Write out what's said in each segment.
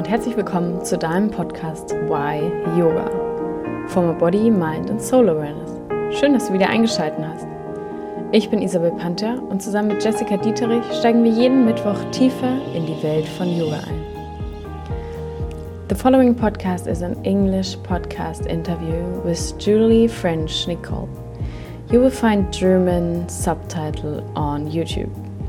und herzlich willkommen zu deinem Podcast Why Yoga. From a Body, Mind and Soul Awareness. Schön, dass du wieder eingeschaltet hast. Ich bin Isabel Panther und zusammen mit Jessica Dieterich steigen wir jeden Mittwoch tiefer in die Welt von Yoga ein. The following podcast is an English podcast interview with Julie French-Nicole. You will find German subtitle on YouTube.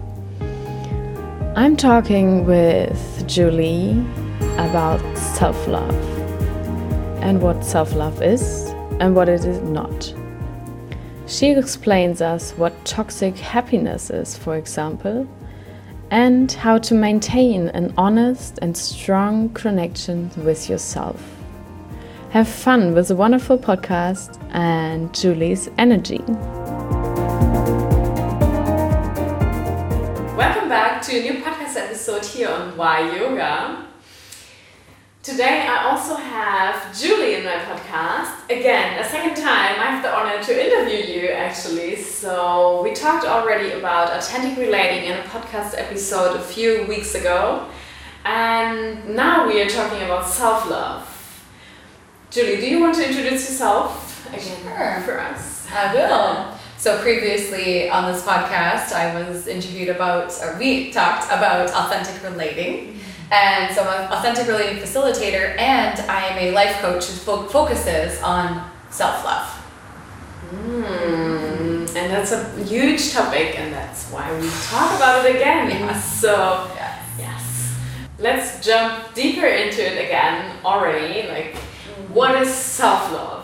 I'm talking with Julie about self-love and what self-love is and what it is not. She explains us what toxic happiness is, for example, and how to maintain an honest and strong connection with yourself. Have fun with the wonderful podcast and Julie's energy. Welcome back to a new podcast episode here on Why Yoga. Today I also have Julie in my podcast. Again, a second time I have the honor to interview you actually. So we talked already about authentic relating in a podcast episode a few weeks ago. And now we are talking about self-love. Julie, do you want to introduce yourself again for us? I will. So previously on this podcast, I was interviewed we talked about authentic relating. And so I'm an authentic relating facilitator, and I am a life coach who focuses on self-love. And that's a huge topic, and that's why we talk about it again. Yes. So, yes. Let's jump deeper into it again already. What is self-love?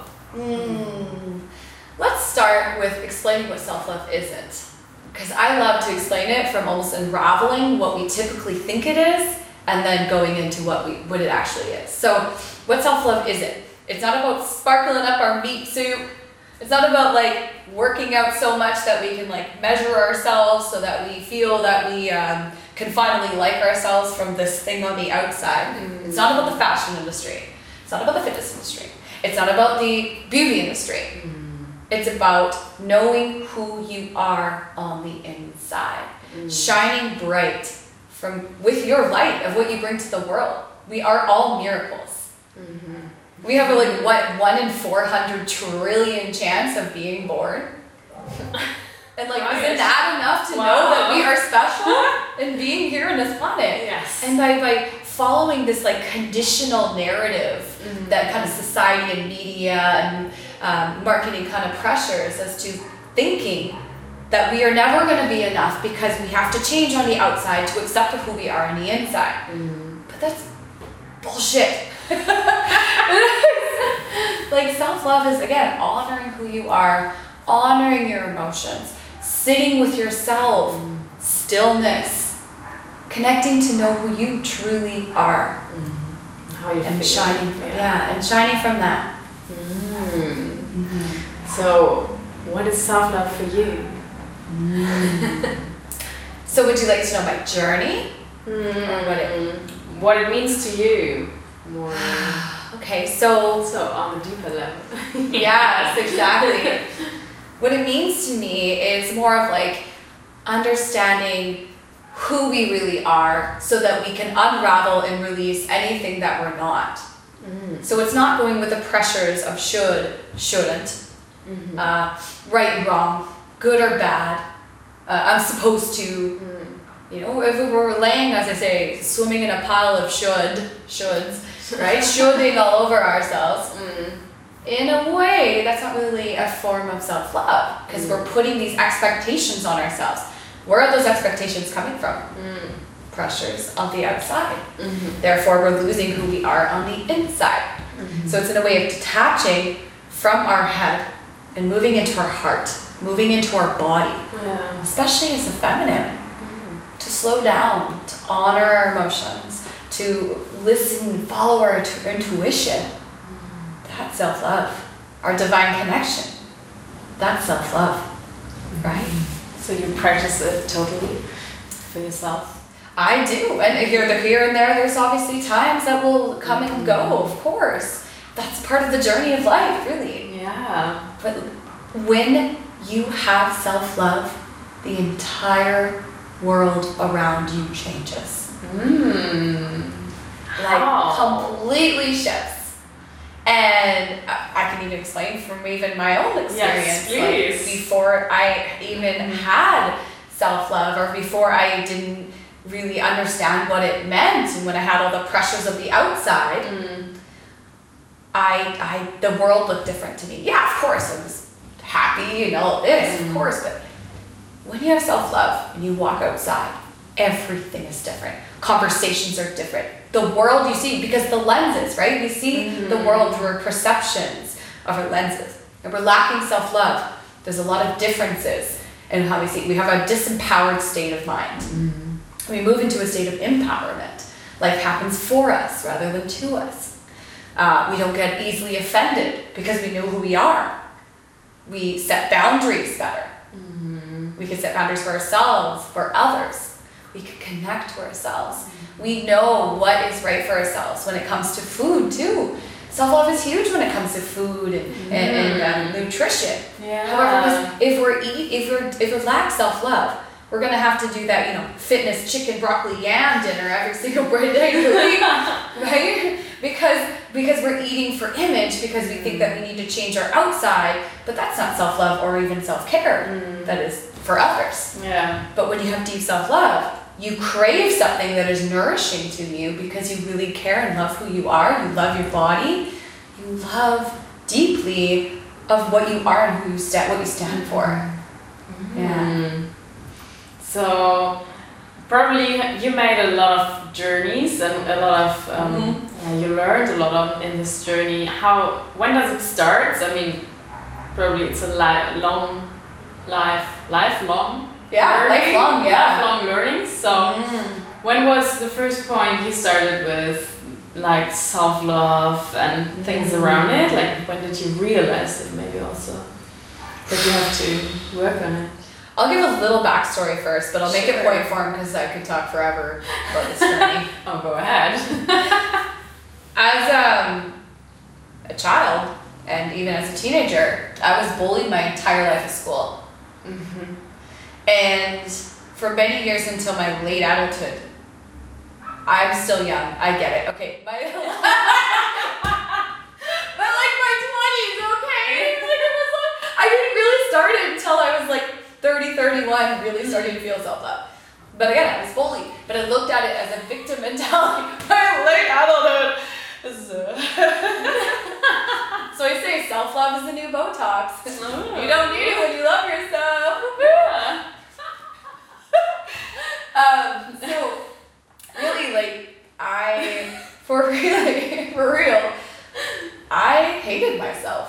Let's start with explaining what self-love isn't. Because I love to explain it from almost unraveling what we typically think it is and then going into what it actually is. So what self-love isn't. It's not about sparkling up our meat soup. It's not about working out so much that we can measure ourselves so that we feel that we can finally like ourselves from this thing on the outside. It's not about the fashion industry. It's not about the fitness industry. It's not about the beauty industry. It's about knowing who you are on the inside, shining bright with your light of what you bring to the world. We are all miracles. We have 1 in 400 trillion chance of being born. And isn't that enough to know that we are special in being here on this planet? Yes. And by following this conditional narrative that kind of society and media and marketing kind of pressures as to thinking that we are never going to be enough because we have to change on the outside to accept who we are on the inside. But that's bullshit. Self-love is, again, honoring who you are, honoring your emotions, sitting with yourself, stillness, connecting to know who you truly are. How you and feel. shining from that. So, what is self-love for you? So would you like to know my journey? Or what it means to you? More. Okay, so on the deeper level. Yes, exactly. What it means to me is more of understanding who we really are so that we can unravel and release anything that we're not. So it's not going with the pressures of should, shouldn't, right and wrong, good or bad, I'm supposed to, if we were laying, as I say, swimming in a pile of shoulds, right, shoulding all over ourselves, in a way, that's not really a form of self-love, because we're putting these expectations on ourselves. Where are those expectations coming from? Pressures on the outside. Therefore, we're losing who we are on the inside. So it's in a way of detaching from our head and moving into our heart, moving into our body, especially as a feminine, to slow down, to honor our emotions, to listen, follow our intuition. That's self-love. Our divine connection. That's self-love, right? So you practice it totally for yourself? I do, and here and there, there's obviously times that will come and go, of course. That's part of the journey of life, really. Yeah. But when you have self-love, the entire world around you changes. Like completely shifts. And I can even explain from even my own experience. Yes, please. Like before I even had self-love, or before I didn't really understand what it meant, and when I had all the pressures of the outside, the world looked different to me. Yeah, of course, I was happy and all this, of course, but when you have self-love and you walk outside, everything is different. Conversations are different. The world you see, because the lenses, right? We see the world through our perceptions of our lenses. And we're lacking self-love. There's a lot of differences in how we see. We have a disempowered state of mind. We move into a state of empowerment. Life happens for us rather than to us. We don't get easily offended because we know who we are. We set boundaries better. We can set boundaries for ourselves, for others. We can connect to ourselves. We know what is right for ourselves when it comes to food too. Self-love is huge when it comes to food and nutrition. Yeah. However, if we lack self-love, we're gonna have to do that, fitness chicken, broccoli, yam dinner every single day of the week, right? Because we're eating for image, because we think that we need to change our outside, but that's not self-love or even self-care. That is for others. Yeah. But when you have deep self-love, you crave something that is nourishing to you because you really care and love who you are. You love your body. You love deeply of what you are and what you stand for. Yeah. So probably you made a lot of journeys and a lot of you learned a lot in this journey. When does it start? I mean, probably it's a lifelong. Lifelong learning. So when was the first point you started with like self-love and things around it? Like when did you realize it maybe also that you have to work on it? I'll give a little backstory first, but I'll make it point form because I could talk forever about this journey. Oh, go ahead. As a child and even as a teenager, I was bullied my entire life at school. And for many years until my late adulthood, I'm still young, I get it, okay. But like my 20s, okay? I didn't really start it until I was like 30, 31, really starting to feel self-love. But again, I was bullied, but I looked at it as a victim mentality. My late adulthood. So I say self-love is the new Botox. You don't need it when you love yourself. So really, for real, I hated myself.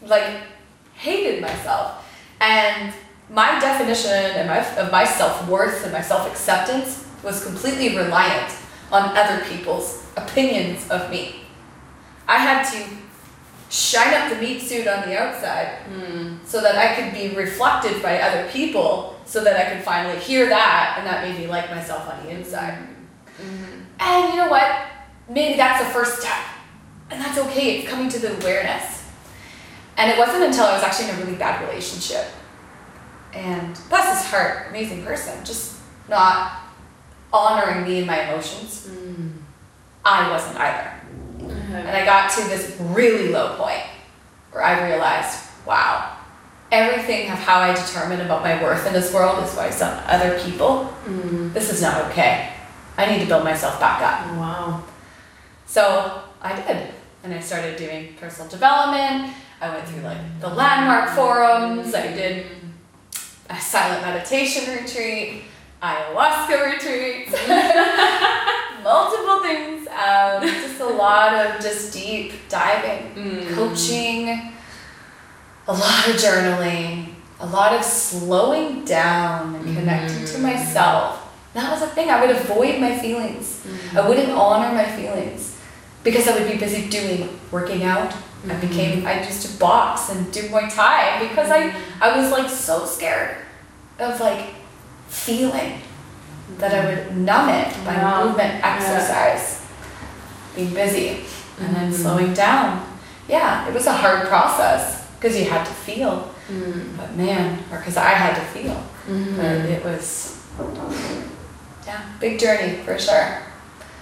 And my definition of my self-worth and my self-acceptance was completely reliant on other people's opinions of me. I had to shine up the meat suit on the outside so that I could be reflected by other people, so that I could finally hear that, and that made me like myself on the inside. And you know what? Maybe that's the first step. And that's okay, it's coming to the awareness. And it wasn't until I was actually in a really bad relationship. And bless his heart, amazing person, just not honoring me and my emotions. I wasn't either. And I got to this really low point where I realized, wow, everything of how I determine about my worth in this world is based on other people. This is not okay. I need to build myself back up. Wow. So I did. And I started doing personal development. I went through the landmark forums. I did a silent meditation retreat, ayahuasca retreats, multiple things. Just a lot of deep diving, coaching, a lot of journaling, a lot of slowing down and connecting to myself. That was a thing. I would avoid my feelings. I wouldn't honor my feelings because I would be busy working out. I used to box and do Muay Thai because I was so scared of feeling that I would numb it by movement, exercise, being busy, and then slowing down. Yeah, it was a hard process because you had to feel, but because I had to feel. But it was, big journey for sure.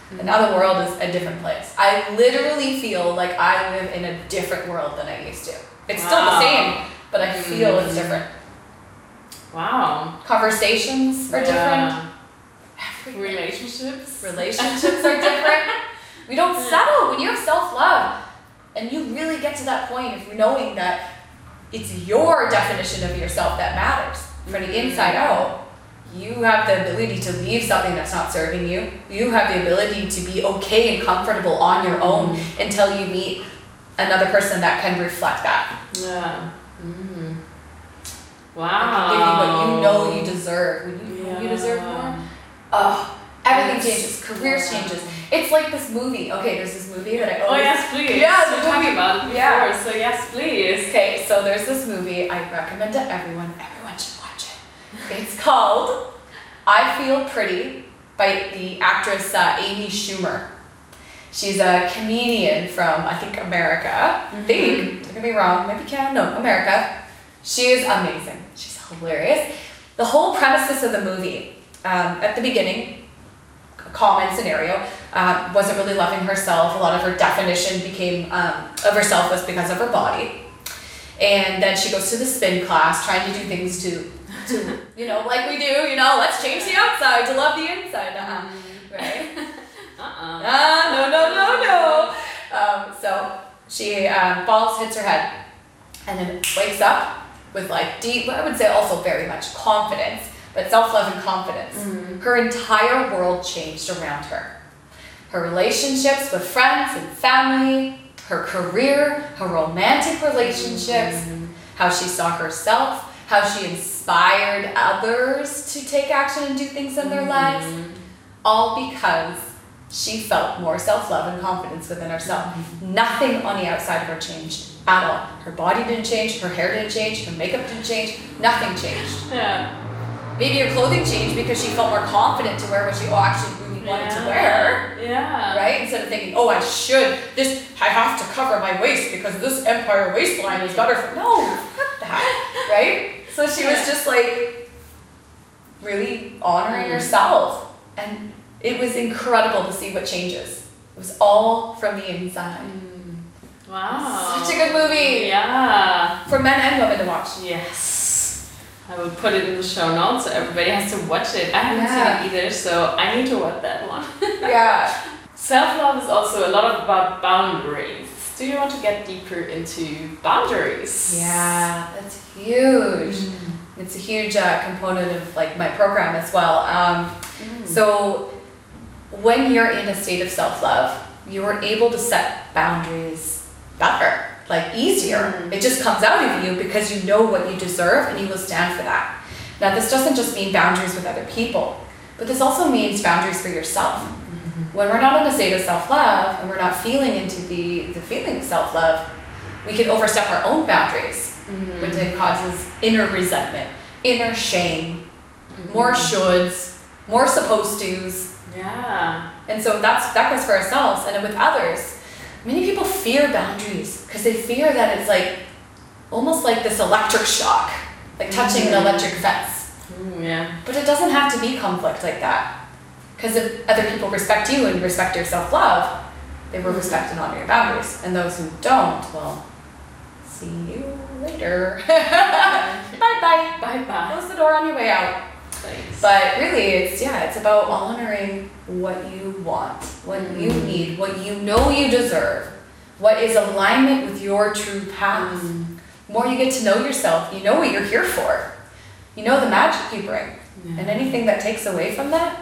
And now the world is a different place. I literally feel like I live in a different world than I used to. It's still the same, but I feel it's different. Wow. Conversations are different. Relationships are different. We don't settle. When you have self-love and you really get to that point of knowing that it's your definition of yourself that matters from the inside out, you have the ability to leave something that's not serving you. You have the ability to be okay and comfortable on your own until you meet another person that can reflect that. Yeah. Wow. That can give you what you know you deserve. When you know you deserve more, everything changes. Careers changes. It's like this movie. Okay, there's this movie that I always... Oh, yes, please. Yeah, we talked about it before, so yes, please. Okay, so there's this movie I recommend to everyone. Everyone should watch it. It's called I Feel Pretty by the actress Amy Schumer. She's a comedian from, I think, America. I think. Don't get me wrong. Maybe Canada. No, America. She is amazing. She's hilarious. The whole premises of the movie, at the beginning, a common scenario, wasn't really loving herself. A lot of her definition of herself was because of her body. And then she goes to the spin class, trying to do things to like we do, let's change the outside to love the inside. Right? No. So she falls, hits her head, and then wakes up with deep, I would say also very much confidence, but self-love and confidence. Her entire world changed around her. Her relationships with friends and family, her career, her romantic relationships, how she saw herself, how she inspired others to take action and do things in their lives, all because she felt more self-love and confidence within herself. Nothing on the outside of her changed at all. Her body didn't change, her hair didn't change, her makeup didn't change, nothing changed. Yeah. Maybe her clothing changed because she felt more confident to wear what she actually really wanted to wear. Yeah. Right? Instead of thinking, I have to cover my waist because this empire waistline is better for... No, fuck that. Right? So she was just really honoring herself. And it was incredible to see what changes. It was all from the inside. Wow. Such a good movie. Yeah. For men and women to watch. Yes. I will put it in the show notes so everybody has to watch it. I haven't seen it either, so I need to watch that one. Yeah. Self-love is also a lot about boundaries. Do you want to get deeper into boundaries? Yeah, that's huge. It's a huge component of my program as well. So when you're in a state of self-love, you are able to set boundaries better, easier. It just comes out of you because you know what you deserve and you will stand for that. Now, this doesn't just mean boundaries with other people, but this also means boundaries for yourself. When we're not in a state of self-love and we're not feeling into the feeling of self-love, we can overstep our own boundaries, which then causes inner resentment, inner shame, more shoulds, more supposed tos. Yeah. And so that goes for ourselves. And then with others, many people fear boundaries because they fear that it's almost like this electric shock, touching an electric fence. Yeah. But it doesn't have to be conflict like that. Because if other people respect you and respect your self-love, they will respect and honor your boundaries. And those who don't, well, see you later. Bye-bye. Bye-bye. Close the door on your way out. Thanks. But really, it's about honoring what you want, what you need, what you know you deserve, what is alignment with your true path. The more you get to know yourself, you know what you're here for. You know the magic you bring. And anything that takes away from that,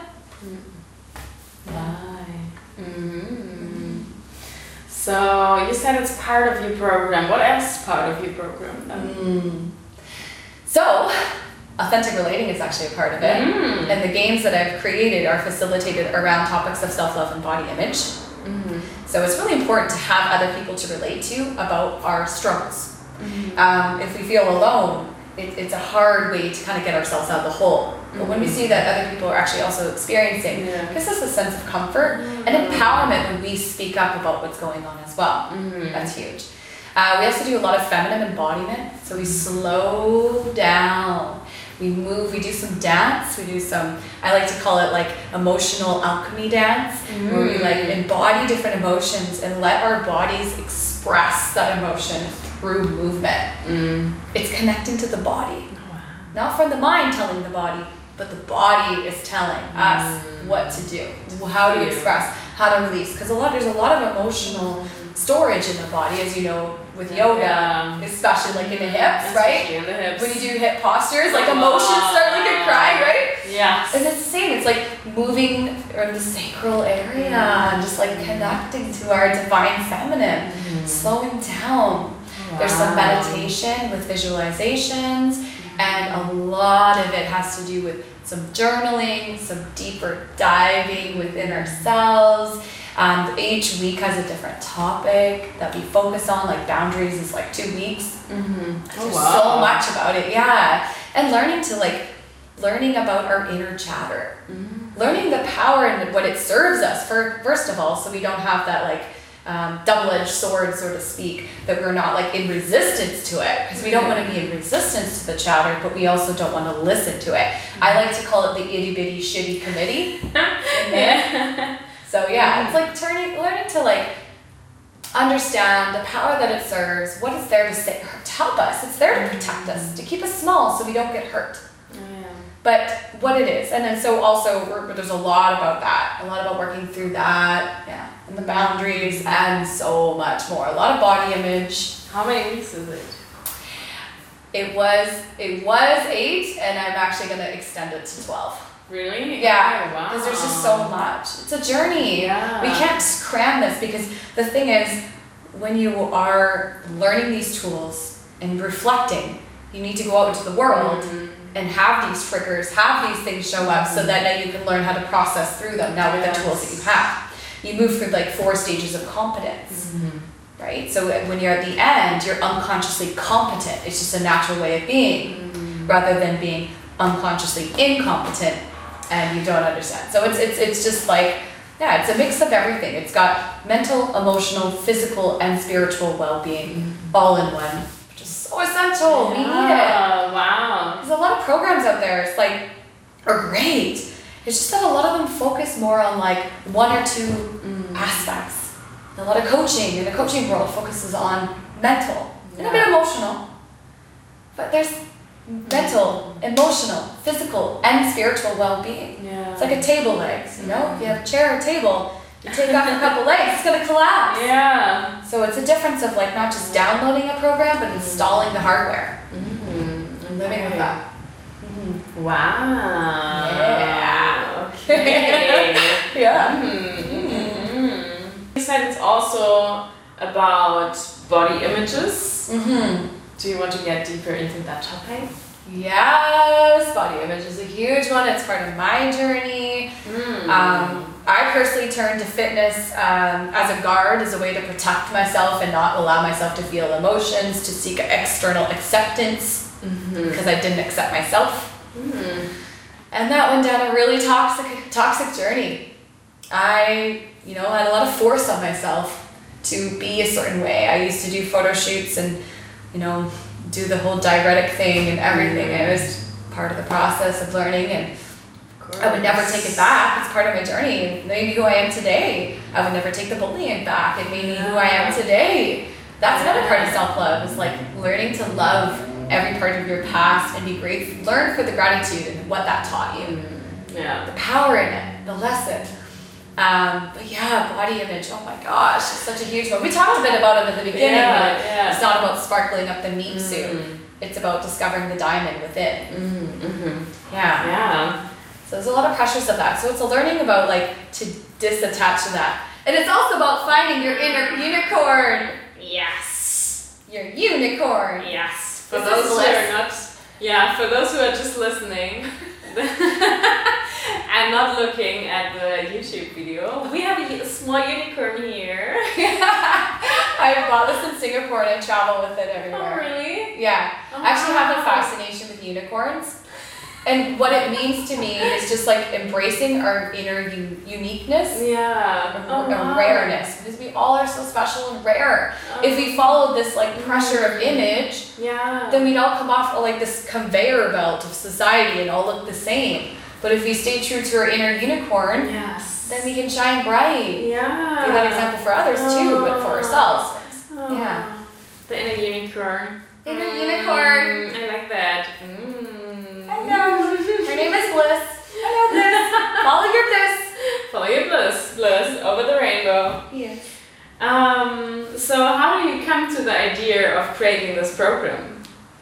So you said it's part of your program. What else is part of your program then? So authentic relating is actually a part of it. And the games that I've created are facilitated around topics of self-love and body image. So it's really important to have other people to relate to about our struggles. If we feel alone, it's a hard way to kind of get ourselves out of the hole. But when we see that other people are actually also experiencing, this is a sense of comfort and empowerment when we speak up about what's going on as well. That's huge. We also do a lot of feminine embodiment. So we slow down. we move, we do some dance, we do some, I like to call it like emotional alchemy dance, where we like embody different emotions and let our bodies express that emotion through movement. It's connecting to the body. Not from the mind telling the body, but the body is telling us what to do, how to express, how to release. Because there's a lot of emotional storage in the body, as you know, with yoga, especially like in the hips, right? In the hips. When you do hip postures, like emotions start like a cry, right? Yes. And it's the same. It's like moving in the sacral area and just like connecting to our divine feminine, slowing down. There's some meditation with visualizations, and a lot of it has to do with some journaling, some deeper diving within ourselves. Each week has a different topic that we focus on, like boundaries is like 2 weeks. There's so much about it, and learning about our inner chatter, learning the power and what it serves us first of all, so we don't have that like double-edged sword, so to speak, that we're not like in resistance to it, because we don't want to be in resistance to the chatter, but we also don't want to listen to it. I like to call it the itty-bitty shitty committee. So it's like learning to like understand the power that it serves, what it's there to help us. It's there to protect us, to keep us small so we don't get hurt. But what it is, and then so also there's a lot about that, a lot about working through that, and the boundaries, and so much more. A lot of body image. How many weeks is it? It was 8, and I'm actually going to extend it to 12. Really? Yeah. Oh, wow. Because there's just so much. It's a journey. Yeah. We can't cram this, because the thing is, when you are learning these tools and reflecting, you need to go out into the world and have these triggers, have these things show up, so that now you can learn how to process through them now with the tools that you have. You move through like 4 stages of competence, right? So when you're at the end, you're unconsciously competent. It's just a natural way of being, rather than being unconsciously incompetent and you don't understand. So it's just like, it's a mix of everything. It's got mental, emotional, physical, and spiritual well-being all in one, which is so essential. We need it. Wow. There's a lot of programs out there. It's like, are great. It's just that a lot of them focus more on like 1 or 2 aspects. A lot of coaching in the coaching world focuses on mental and a bit emotional. But there's mental, emotional, physical, and spiritual well-being. It's like a table legs, you know? If you have a chair or table, you take off a couple legs, it's gonna collapse. So it's a difference of like not just downloading a program, but installing the hardware and living with that. Wow. Yeah. Okay. You said it's also about body images. Do you want to get deeper into that topic? Yes, body image is a huge one. It's part of my journey. I personally turned to fitness as a guard, as a way to protect myself and not allow myself to feel emotions, to seek external acceptance, because I didn't accept myself. And that went down a really toxic journey. I, had a lot of force on myself to be a certain way. I used to do photo shoots and, do the whole diuretic thing and everything. It was part of the process of learning, and I would never take it back. It's part of my journey. It made me who I am today. I would never take the bullying back. It made me who I am today. That's another part of self-love, is like learning to love every part of your past and be grateful. Learn for the gratitude and what that taught you. The power in it, the lesson. But body image, oh my gosh, it's such a huge one. We talked a bit about it at the beginning, but it's not about sparkling up the meat suit. It's about discovering the diamond within. So there's a lot of pressures of that. So it's a learning about like to disattach to that. And it's also about finding your inner unicorn. Yes. Your unicorn. Yes. For those who are not, for those who are just listening and not looking at the YouTube video, we have a small unicorn here. I bought this in Singapore and I travel with it everywhere. Oh, really? Yeah. I actually have a fascination with unicorns. And what it means to me is just like embracing our inner uniqueness. Yeah. And rareness, because we all are so special and rare. If we followed this like pressure of image, then we'd all come off like this conveyor belt of society and all look the same. But if we stay true to our inner unicorn, then we can shine bright. Yeah. Be that example for others too, but for ourselves. Yeah. The inner unicorn. Inner unicorn. I like that. I know. Her name is Bliss. I know this. Follow your bliss. Follow your bliss. Bliss over the rainbow. Yes. So how do you come to the idea of creating this program?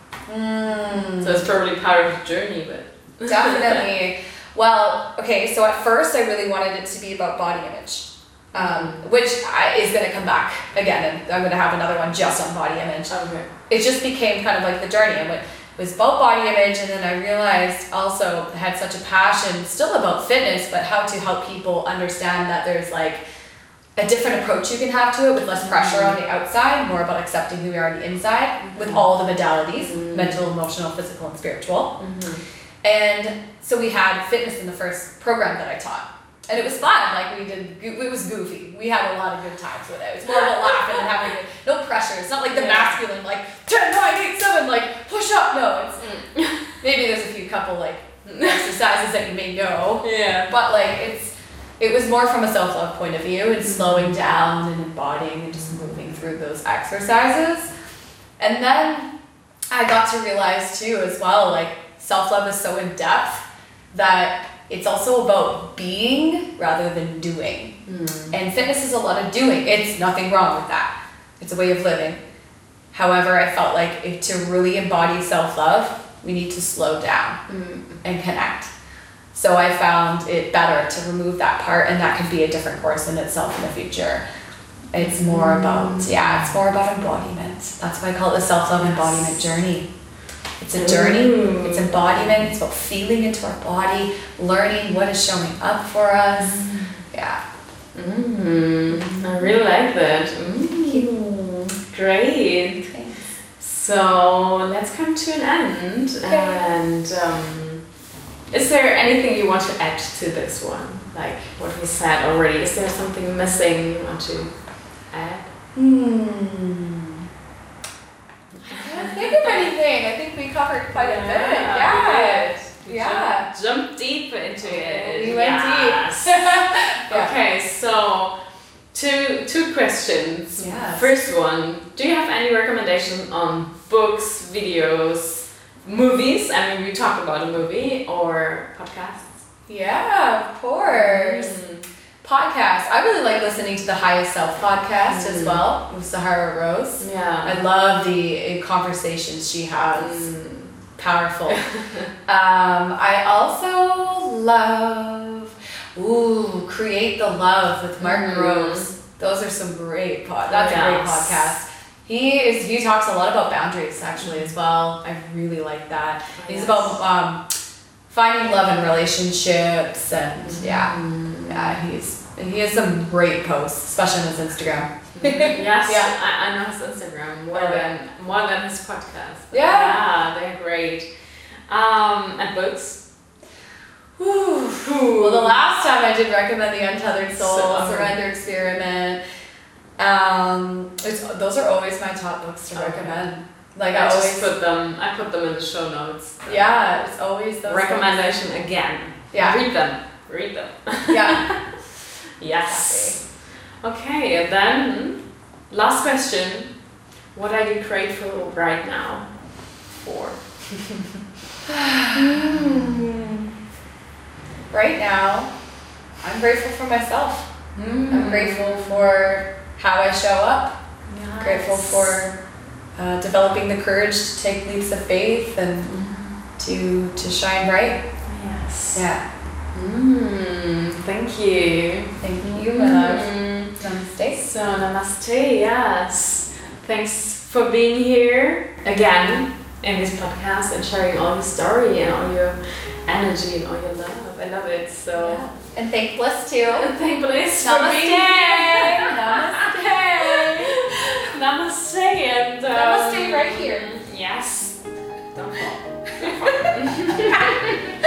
So it's probably part of the journey, but definitely. Well, okay, so at first I really wanted it to be about body image, which is going to come back again, and I'm going to have another one just on body image. Okay. It just became kind of like the journey. It was about body image, and then I realized also I had such a passion still about fitness, but how to help people understand that there's like a different approach you can have to it with less pressure on the outside, more about accepting who we are on the inside with all the modalities, mental, emotional, physical, and spiritual. And so we had fitness in the first program that I taught. And it was fun, like it was goofy. We had a lot of good times with it. It was more about laughing and having no pressure. It's not like the masculine, like 10, 9, 8, 7, like push up. No, it's maybe there's a few couple like exercises that you may know. Yeah. But like it was more from a self-love point of view and slowing down and embodying and just moving through those exercises. And then I got to realize too as well, like self-love is so in depth that it's also about being rather than doing. And fitness is a lot of doing. It's nothing wrong with that. It's a way of living. However, I felt like to really embody self-love, we need to slow down and connect. So I found it better to remove that part, and that could be a different course in itself in the future. It's more about, it's more about embodiment. That's why I call it the self-love embodiment journey. It's a journey, it's embodiment, it's about feeling into our body, learning what is showing up for us. Yeah. I really like that. Great. Thanks. So let's come to an end. Okay. And is there anything you want to add to this one? Like what we said already, is there something missing you want to add? I can't think of anything. I think we covered quite a bit. Yeah. Jump deep into it. We went deep. Okay, so two questions. Yes. First one, do you have any recommendation on books, videos, movies? I mean, we talked about a movie or podcasts. Yeah, of course. Podcasts. I really like listening to the Highest Self podcast as well with Sahara Rose. Yeah. I love the conversations she has. Powerful. I also love Create the Love with Mark Rose. Those are some great That's a great podcast. He talks a lot about boundaries actually as well. I really like that. He's about finding love in relationships and he has some great posts, especially on his Instagram. Yes, I know his Instagram more than his podcast. Yeah, they're great. And books. Well, the last time I did recommend the Untethered Soul, Surrender Experiment. Those are always my top books to recommend. Like I always put them in the show notes. Yeah, it's always those recommendation books. Again. Yeah, read them. Yeah. Yes. Okay, and then last question. What are you grateful right now for? Right now, I'm grateful for myself. I'm grateful for how I show up. Nice. Grateful for developing the courage to take leaps of faith and to shine bright. Yes. Yeah. Thank you. Thank you, my love. Namaste. So, namaste, yes. Thanks for being here again in this podcast and sharing all your story and all your energy and all your love. I love it. So. Yeah. And thank Bliss too. And thank Bliss for being here. Namaste. Namaste and namaste right here. Yes. Don't fall.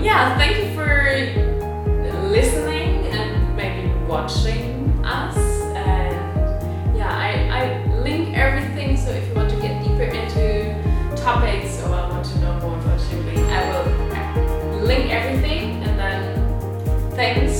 yeah, thank you for listening and maybe watching us. And yeah, I link everything, so if you want to get deeper into topics or want to know more about Julie, I will link everything. And then thanks